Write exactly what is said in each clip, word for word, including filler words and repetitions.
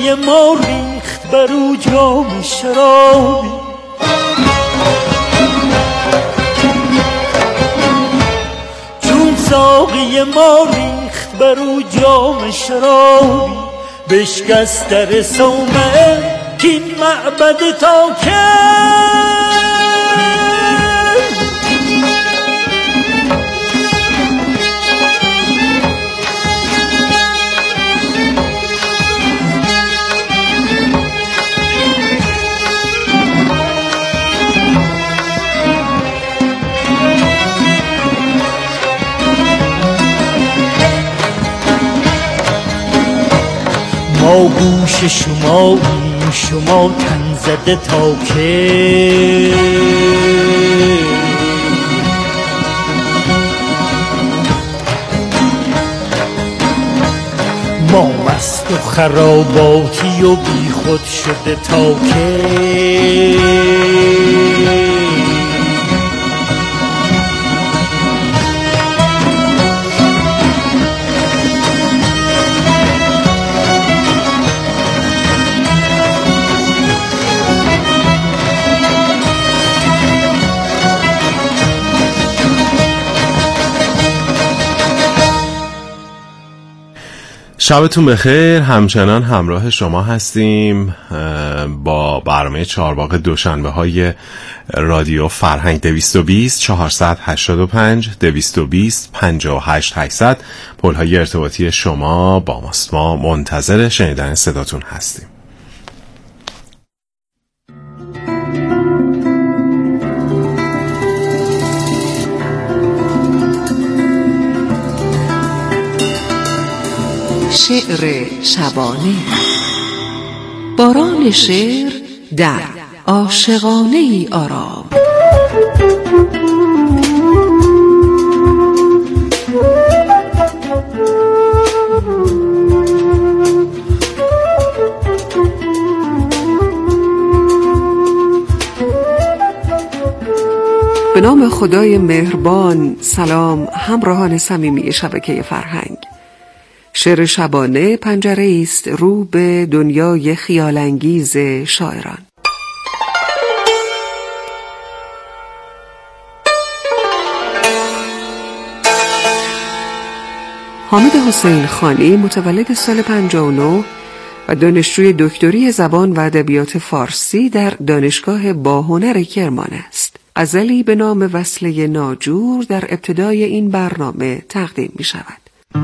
ساقی ما ریخت بر او جام شرابی، چون ساقی ما ریخت بر او جام شرابی، بشکست در صومعه کین معبد تا که ما گوش شماییم شما تن زده تا که ما مست و خراباتی و بی خود شده تا که شبتون بخیر. همچنان همراه شما هستیم با برنامه چهارباغ دوشنبه های رادیو فرهنگ. دویست و بیست چهارصد هشتاد و پنج دویست و بیست پنجاه و هشت هشتصد پل‌های ارتباطی شما با ماست. ما منتظر شنیدن صداتون هستیم. شعر شبانه. باران شعر در عاشقانه ای آرام. به نام خدای مهربان. سلام همراهان صمیمی شبکه فرهنگ. شعر شبانه پنجره است رو به دنیای خیالانگیز شاعران. حامد حسین خانی متولد سال پنجاه و نه و دانشجوی دکتری زبان و ادبیات فارسی در دانشگاه باهنر کرمان است. غزلی به نام وصله ناجور در ابتدای این برنامه تقدیم می شود.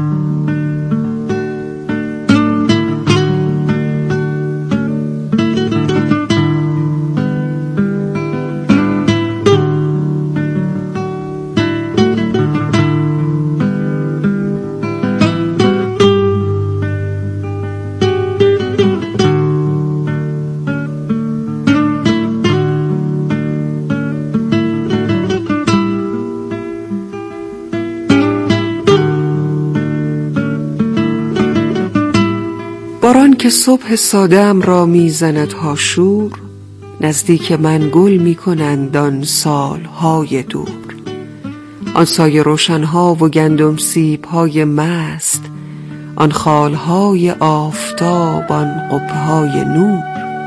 باران که صبح ساده‌ام را میزند هاشور، نزدیک من گل میکنند آن سالهای دور. آن سایه روشنها و گندم سیبهای مست، آن خالهای آفتاب، آن قبه‌های نور.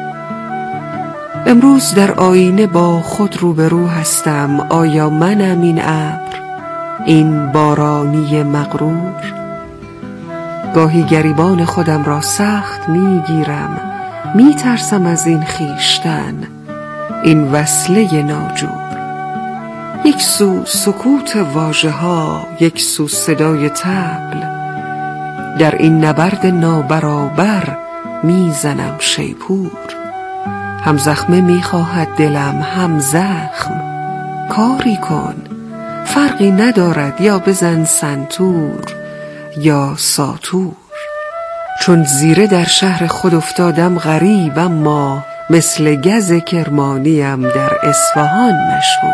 امروز در آینه با خود روبرو هستم. آیا منم این ابر، این بارانی مغرور؟ گاهی گریبان خودم را سخت میگیرم، میترسم از این خیشتن، این وصله ناجور. یک سو سکوت واژه ها، یک سو صدای طبل، در این نبرد نابرابر میزنم شیپور. هم زخمه میخواهد دلم هم زخم، کاری کن، فرقی ندارد، یا بزن سنتور یا ساتور. چون زیره در شهر خود افتادم غریب، اما مثل گز کرمانیم در اصفهان مشهور.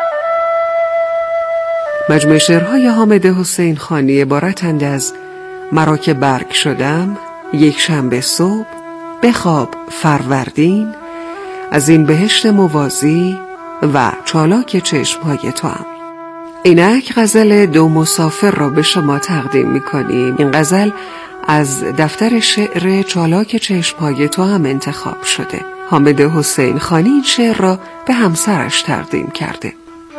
مجموعه شعرهای حامد حسین خانی عبارتند از مرا که برگ شدم یک شنبه صبح، بخواب فروردین، از این بهشت موازی و چالاک چشمهای تو هم. اینک غزل دو مسافر را به شما تقدیم می‌کنیم. این غزل از دفتر شعر چالاک چشمهای تو هم انتخاب شده. حامد حسین خانی این شعر را به همسرش تقدیم کرده.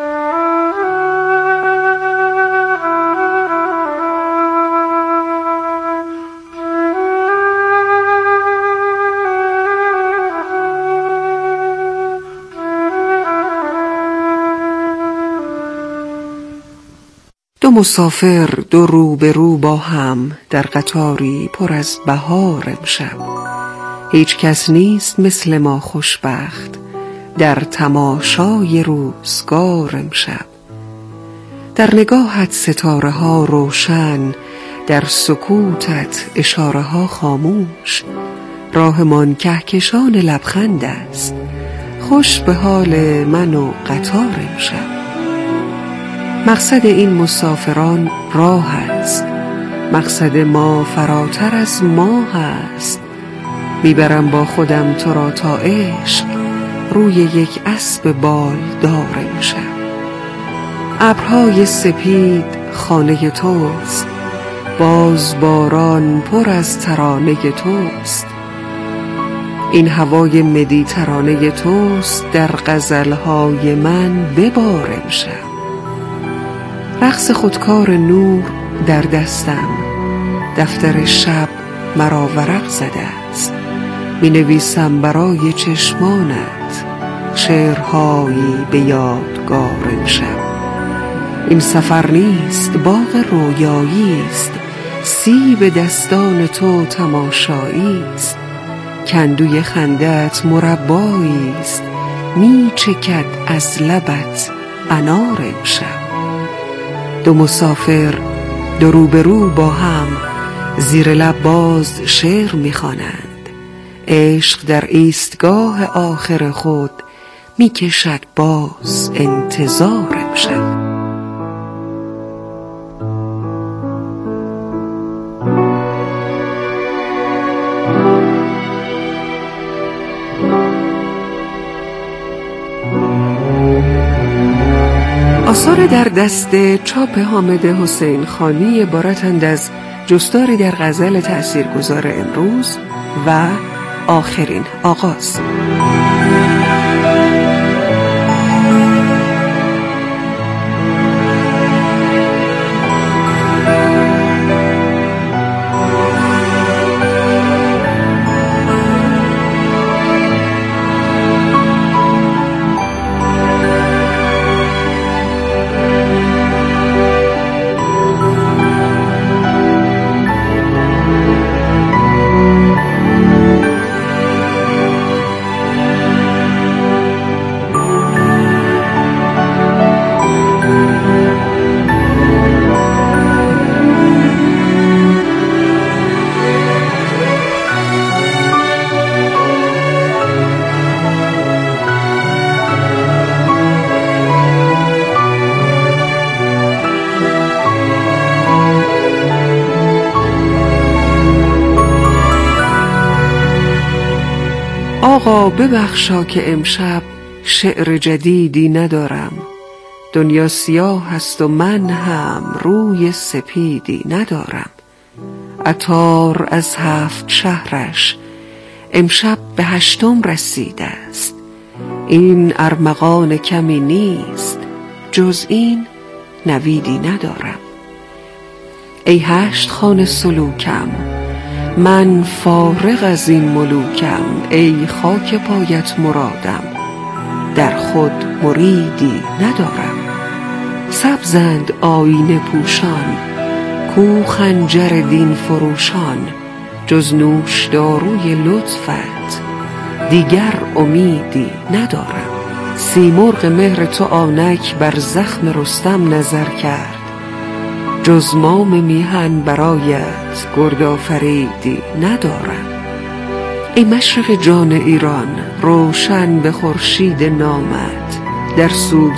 دو مسافر دو رو به رو با هم، در قطاری پر از بهار امشب. هیچ کس نیست مثل ما خوشبخت، در تماشای روزگار امشب. در نگاهت ستاره ها روشن، در سکوتت اشاره ها خاموش. راهمان کهکشان لبخند است، خوش به حال من و قطار امشب. مقصد این مسافران راه است، مقصد ما فراتر از ما هست. میبرم با خودم تو را تا عشق، روی یک اسب بالدار امشب. ابرهای سپید خانه توست، باز باران پر از ترانه توست. این هوای مدیترانه توست، در غزلهای من ببار امشب. رقص خودکار نور در دستم، دفتر شب مرا ورق زده است. می نویسم برای چشمانت، شعرهایی به یادگار امشب. این سفر نیست باغ رویایی است، سیب دستان تو تماشایی است. کندوی خندت مربایی است، می چکد از لبت انار امشب. دو مسافر دو رو به رو با هم، زیر لب باز شعر می‌خوانند. عشق در ایستگاه آخر خود، می‌کشد باز انتظار امشب. آثار در دست چاپ حامد حسین خانی عبارتند از جستاری در غزل تأثیرگذار امروز و آخرین آغاز. آقا ببخشا که امشب شعر جدیدی ندارم. دنیا سیاه است و من هم روی سپیدی ندارم. عطار از هفت شهرش امشب به هشتم رسیده است. این ارمغان کمی نیست، جز این نویدی ندارم. ای هشت خانه سلوکم، من فارغ از این ملوکم. ای خاک پایت مرادم، در خود مریدی ندارم. سبزند آینه پوشان، کو خنجر دین فروشان. جز نوش داروی لطفت، دیگر امیدی ندارم. سیمرغ مهر تو آنک بر زخم رستم نظر کرد. جز مام میهن برایت گرد آفریدی ندارم. ای مشرق جان ایران، روشن به خورشید نامت. در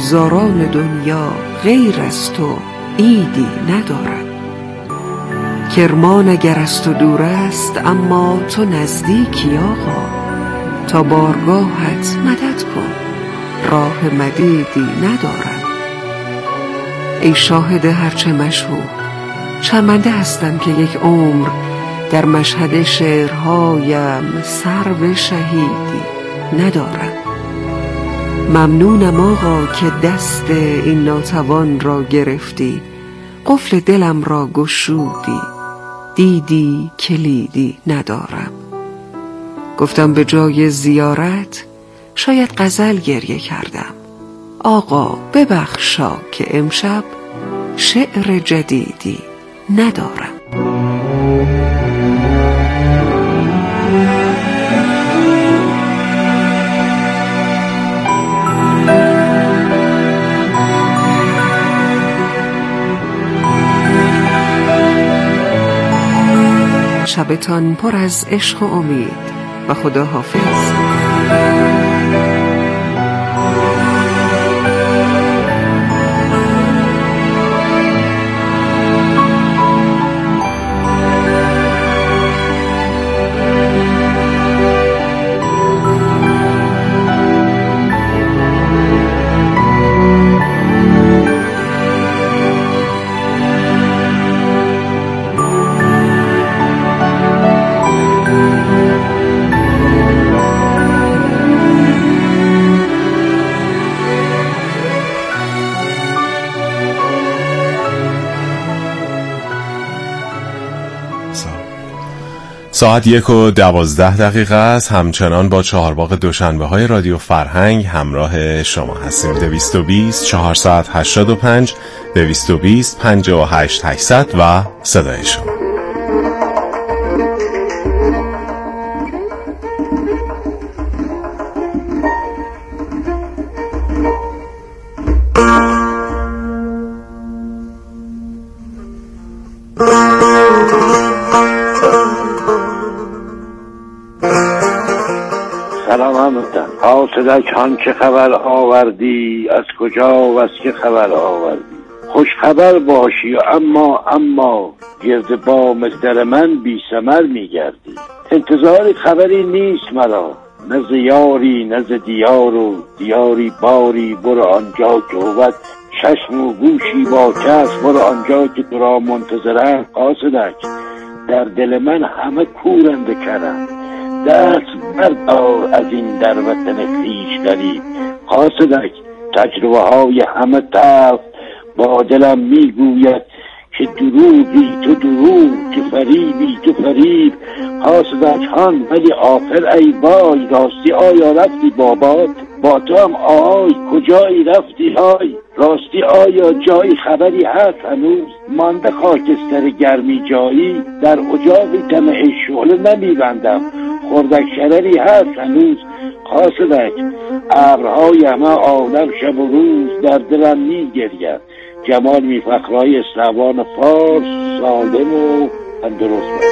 سوگزاران دنیا غیر از تو عیدی ندارم. کرمان اگر از تو دور است اما تو نزدیکی آقا، تا بارگاهت مدد کن راه مدیدی ندارم. ای شاهد هرچه مشهود، شرمنده هستم که یک عمر در مشهد شعرهایم سرو شهیدی ندارم. ممنونم آقا که دست این ناتوان را گرفتی، قفل دلم را گشودی، دیدی کلیدی ندارم. گفتم به جای زیارت شاید غزل گریه کردم، آقا ببخشا که امشب شعر جدیدی ندارم. شبتان پر از عشق و امید و خدا حافظ. ساعت یک و دوازده دقیقه است. همچنان با چهارباغ دوشنبه های رادیو فرهنگ همراه شما هستیم. دویست و بیست چهارصد هشتاد و پنج دویست و بیست پنجاه و هشت هشتصد و صدای شما. سلام هموطن. حاسدک هان چه خبر آوردی، از کجا و از که خبر آوردی؟ خوش خبر باشی اما اما گرد بام در من بی ثمر میگردی. انتظار خبری نیست مرا، نه ز یاری نه ز دیار و دیاری باری. برو آنجا که بود چشم و گوشی با کس، برو آنجا که تو را منتظرم. حاسدک در دل من همه کورنده کردم، دست بردار از این در وطن خویش غریب. حاسدک تجربه های همه طرف با دلم میگوید که دروغی تو دروغ، که فریبی تو فریب. حاسدک هان ولی آخر ای وای، راستی آیا رفتی بابات؟ با تو هم آی کجایی رفتی های؟ راستی آیا جایی خبری هست هنوز؟ مانده خاکستر گرمی جایی، در اجاقی طمع شعله نمیبندم، خردک شرری هست هنوز؟ حاسدک ابرهای همه عالم شب و روز در دلم میگرید. جمال میفخرای اسلوان فارس، سالم و تندرست.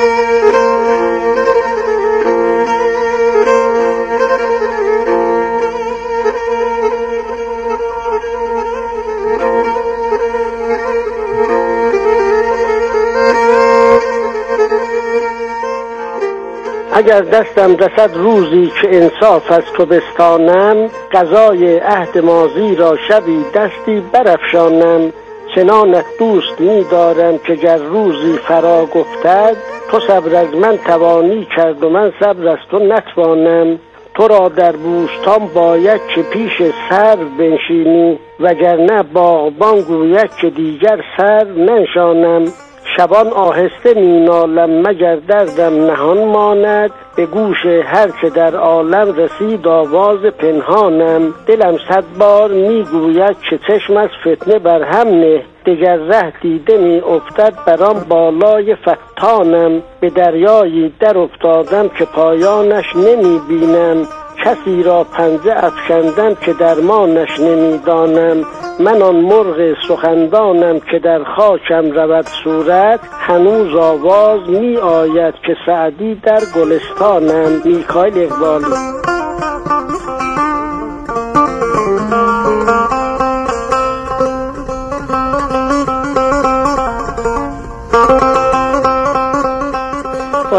اگر دستم رسد روزی که انصاف از تو بستانم، قضای عهد ماضی را شبی دستی برافشانم. چنانت دوست می دارم که گر روزی فرا گفتد، تو صبر از من توانی کرد و من صبر از تو نتوانم. تو را در بوستان باید که پیش سرو بنشینی، وگرنه باغبان گوید که دیگر سرو ننشانم. شبان آهسته می نالم مگر دردم نهان ماند، به گوش هر که در عالم رسید آواز پنهانم. دلم صد بار می گوید که چشم از فتنه بر هم نه، دگر ره دیده می افتد برام بالای فتانم. به دریایی در افتادم که پایانش نمی بینم، کسی را پنجه افکندم که درمانش نمیدانم. من آن مرغ سخندانم که در خاکم رود صورت، هنوز آواز می آید که سعدی در گلستانم. میکائیل اقبالی.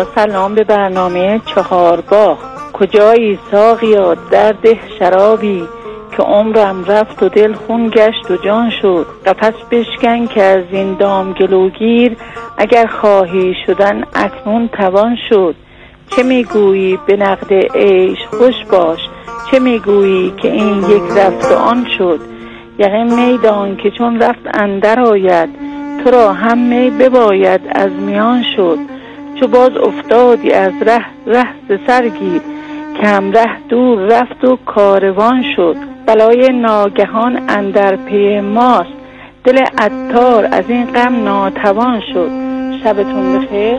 با سلام به برنامه چهارگاه. کجایی ساقیا در ده شرابی، که عمرم رفت و دل خون گشت و جان شد. قفس بشکن که از این دام گلوگیر، اگر خواهی شدن اکنون توان شد. چه میگویی به نقد عیش خوش باش، چه میگویی که این یک رفت و آن شد. یقین میدان که چون رفت اندر آید، تو را هم می بباید از میان شد. چو باز افتادی از ره ره ز سر گیر، که هم ره دور رفت و کاروان شد. بلای ناگهان اندر پی ماست، دل عطار از این غم ناتوان شد. شبتون بخیر.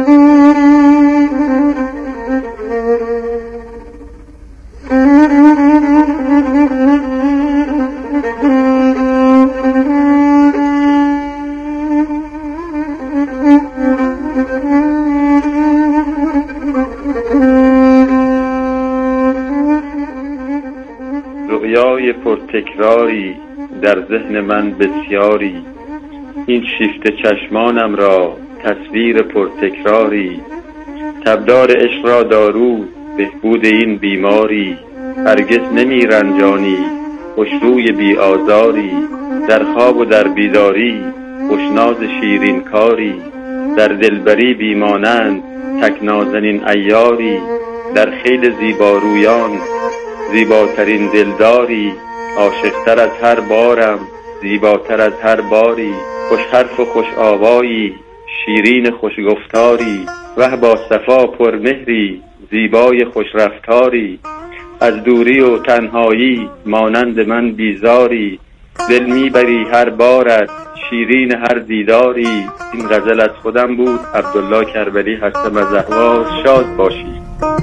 رؤیای پرتکراری در ذهن من بسیاری، این شیفته چشمانم را تصویر پرتکراری. تبدار عشق را دارو بهبود این بیماری، هرگز نمی رنجانی خوشروی بی آزاری. در خواب و در بیداری خوشناز شیرین کاری، در دلبری بیمانند تک نازنین عیاری. در خیل زیبارویان زیباترین دلداری، عاشقتر از هر بارم زیباتر از هر باری. خوش حرف و خوش آوایی شیرین خوش گفتاری، وه با صفا پرمهری زیبای خوش رفتاری. از دوری و تنهایی مانند من بیزاری، دل میبری هر بارت شیرین هر دیداری. این غزل از خودم بود، عبدالله کربلی هستم از اهواز. شاد باشی.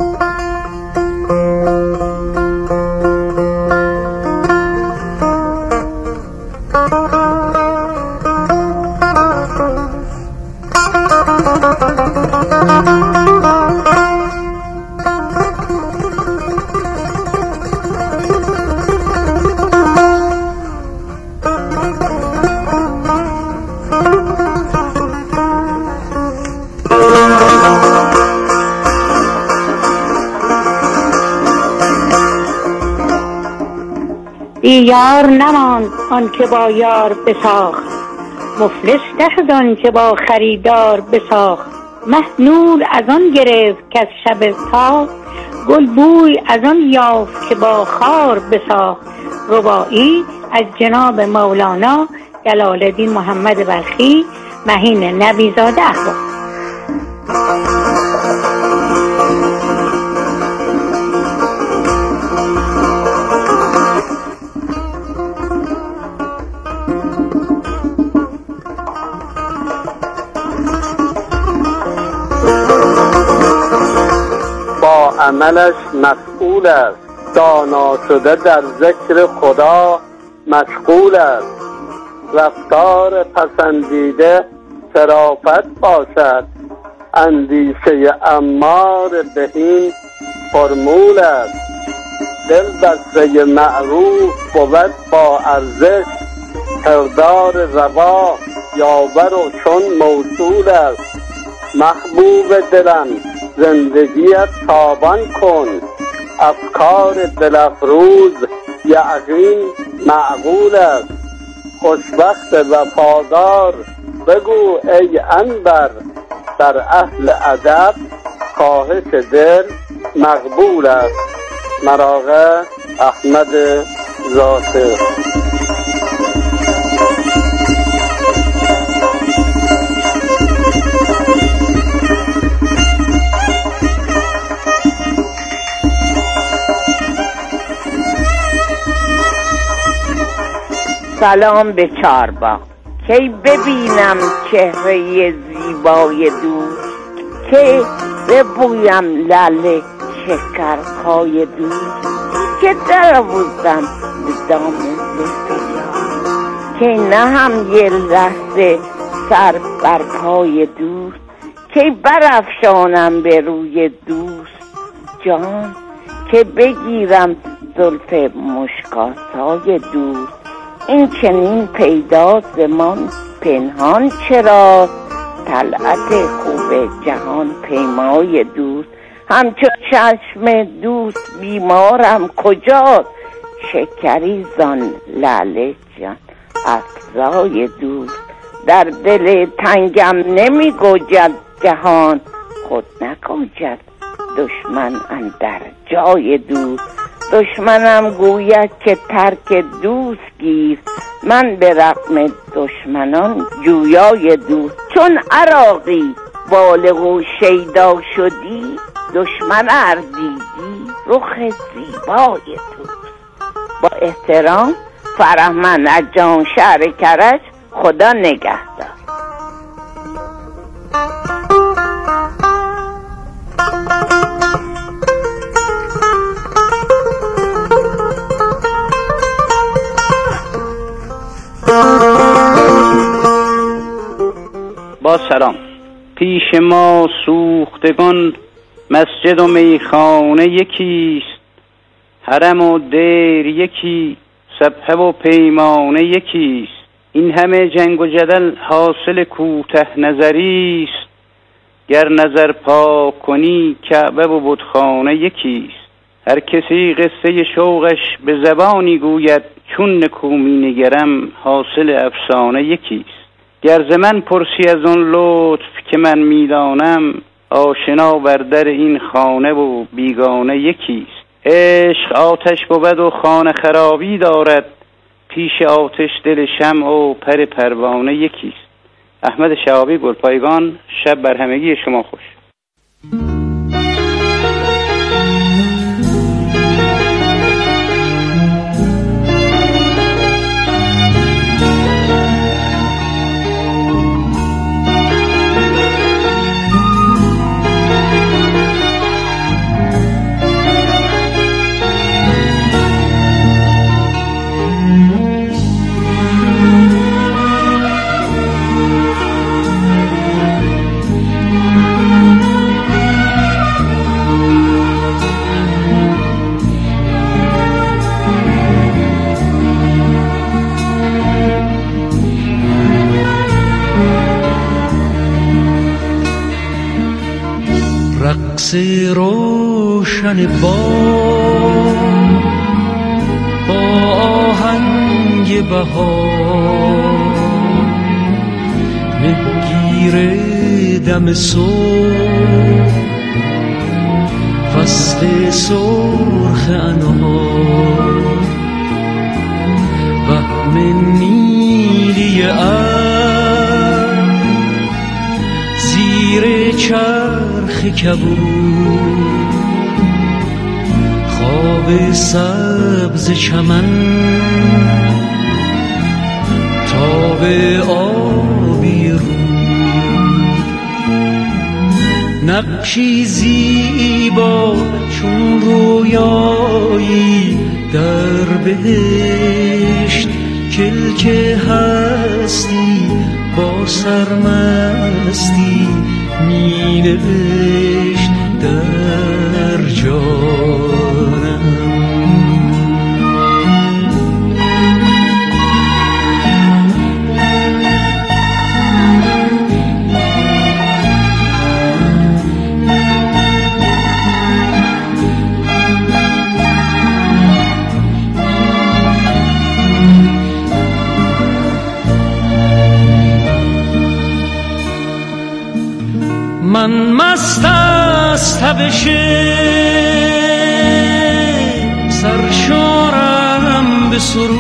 یار نماند آن که با یار بساخت، مفلس نشد آن که با خریدار بساخت. مه نور از آن گرفت که از شب تاب، گل بوی از آن یافت که با خار بساخت. رباعی از جناب مولانا جلال الدین محمد بلخی، مهین نبیزاده احوال. عملش مسئول است، دانا شده در ذکر خدا مشغول است. رفتار پسندیده شرافت باشد، اندیشه امار بهین فرمول است. دل بسته معروف بود با ارزش، کردار روا یاور و چون موصول است. محبوب دلم زندگیت تابان کن، افکار دلفروز یقین معقول است. خوشبخت وفادار بگو ای انور، در اهل ادب خواهش دل مقبول است. مراغه احمد ذاکر. سلام به چارباغ. کی ببینم چهره زیبای دوست، کی ببویم لعل شکرخای دوست، که در آوردم به دام زلفیا، که نه هم یه لحظه سر بر پای دوست، کی برافشانم به روی دوست جان، که بگیرم زلف مشکاسای دوست. این چنین پیدا زمان پنهان چرا، طلعت خوب جهان پیمای دوست. همچو چشم دوست بیمارم کجاست، شکری زان لعل جان افزای دوست. در دل تنگم نمی گوجد جهان، خود نگوجد دشمن اندر جای دوست. دشمنم گوید که ترک دوست گیر، من به رغم دشمنان جویای دوست. چون عراقی بالغ و شیدا شدی، دشمن ار دیدی رخ زیبای دوست. با احترام فرهمند از جان شهر کرج. خدا نگهدار. با سلام. پیش ما سوختگان مسجد و میخانه یکیست، حرم و دیر یکی، سبحه و پیمانه یکیست. این همه جنگ و جدل حاصل کوته نظریست، گر نظر پاک کنی کعبه و بتخانه یکیست. هر کسی قصه شوقش به زبانی گوید، چون نکومی نگرم حاصل افسانه یکیست. گر ز من پرسی از آن لطف که من میدانم، آشنا بر در این خانه و بیگانه یکیست. عشق آتش بود و خانه خرابی دارد، پیش آتش دل شمع و پر پروانه یکیست. احمد شهابی، گلپایگان. شب بر همگی شما خوش. رقص روشن با با آهنگ بهار، مهگیر دم صبح، فصل سرخ انهار، وهم نیلی ابر، زیر چرخ کبود، خواب سبز چمن، تاب آبی رود، نقشی زیبا چون رویایی در بهشت، کلک هستی با سرمستی می نوشت در جانم. من مست از تبش سرشارم به سرود،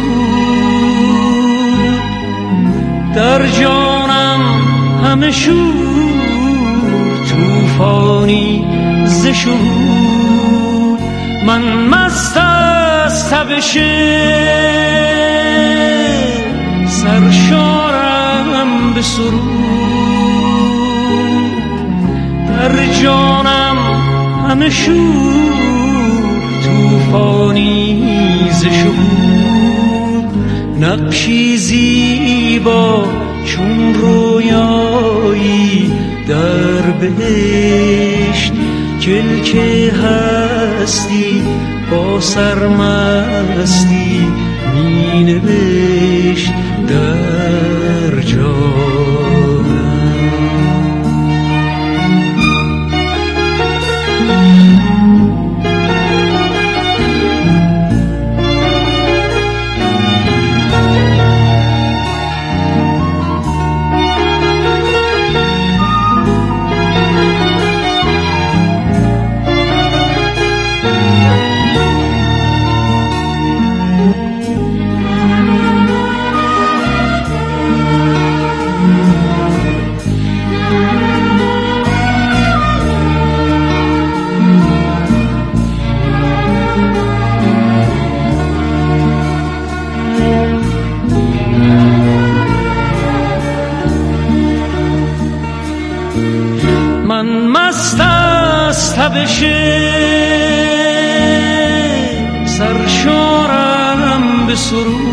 در جانم همه شور توفانی ز شهود. من مست از تبش سرشارم به سرود، در جانم همه شور توفانی ز شهود. نقشی زیبا چون رویایی در بهشت، کلک هستی با سرمستی می نوشت در جانم. سرشارم به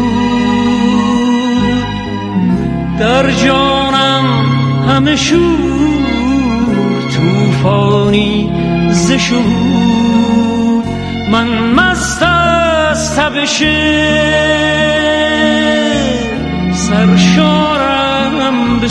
سرود، در جانم همه شور توفانی ز شهود. من مست از تب شعر، سرشارم به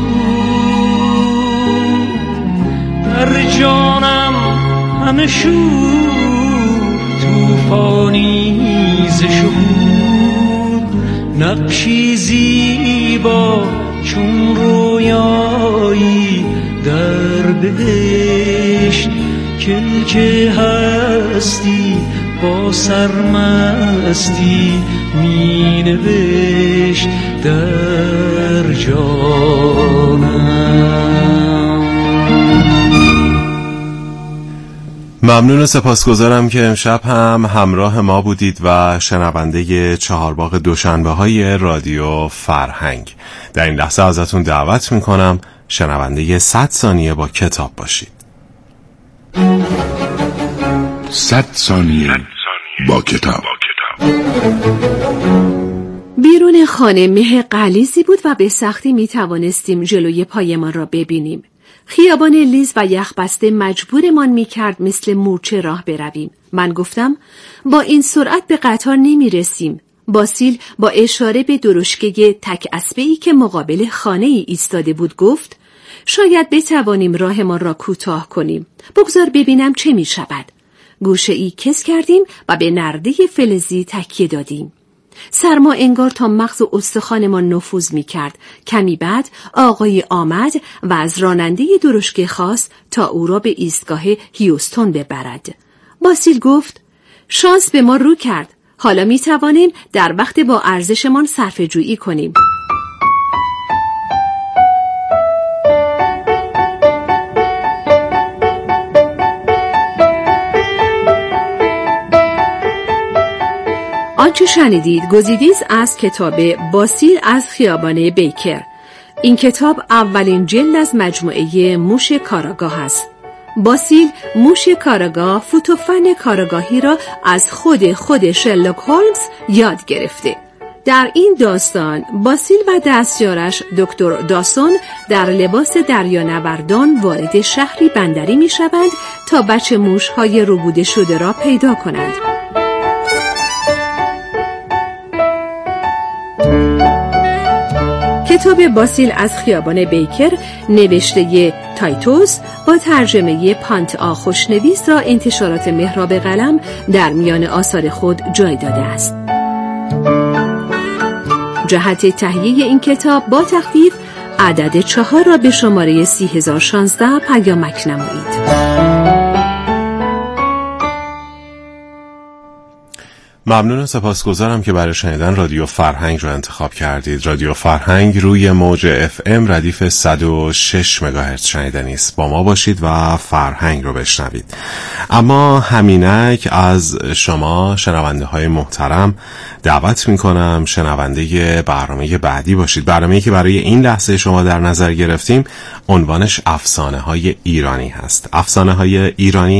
سرود، در جانم همه شور توفانی ز شهود. نقشی زیبا چون رویایی در بهشت، کلک هستی با سرمستی می نوشت در جانم. ممنون و سپاسگزارم که امشب هم همراه ما بودید و شنونده چهارباغ دوشنبه های رادیو فرهنگ. در این لحظه ازتون دعوت میکنم شنونده صد ثانیه با کتاب باشید. صد ثانیه با کتاب. بیرون خانه مه غلیظی بود و به سختی می توانستیم جلوی پایمان را ببینیم. خیابان لیز و یخبسته مجبورمان می کرد مثل مورچه راه برویم. من گفتم با این سرعت به قطار نمی رسیم. باسیل با اشاره به درشکه تک اسبه‌ای که مقابل خانه ای ایستاده بود گفت شاید بتوانیم راهمان را کوتاه کنیم. بگذار ببینم چه می شود. گوشه ای کس کردیم و به نرده فلزی تکیه دادیم. سرما انگار تا مغز و استخوانمان نفوذ می کرد. کمی بعد آقای آمد و از راننده درشکه خواست تا او را به ایستگاه هیوستون ببرد. باسیل گفت شانس به ما رو کرد. حالا می توانیم در وقت با ارزشمان صرفه جویی کنیم. آنچه شنیدید گزیدی است از کتاب باسیل از خیابان بیکر. این کتاب اولین جلد از مجموعه موش کاراگاه است. باسیل موش کاراگاه فوت و فن کاراگاهی را از خود خود شرلوک هولمز یاد گرفته. در این داستان باسیل و دستیارش دکتر داسون در لباس دریانوردان وارد شهری بندری می شوند تا بچه موش‌های ربوده شده را پیدا کنند. کتاب باسیل از خیابان بیکر نوشته تایتوس با ترجمه پانتآ خوشنویس را انتشارات مهراب قلم در میان آثار خود جای داده است. جهت تهیه این کتاب با تخفیف عدد چهار را به شماره سی هزار و شانزده پیامک نمایید. ممنون و سپاسگزارم که برای شنیدن رادیو فرهنگ رو انتخاب کردید. رادیو فرهنگ روی موج اف ام ردیف صد و شش مگاهرتز شنیدنی است. با ما باشید و فرهنگ رو بشنوید. اما همینک از شما شنونده های محترم دعوت میکنم شنونده برنامه بعدی باشید. برنامه‌ای که برای این لحظه شما در نظر گرفتیم عنوانش افسانه های ایرانی هست. افسانه های ایرانی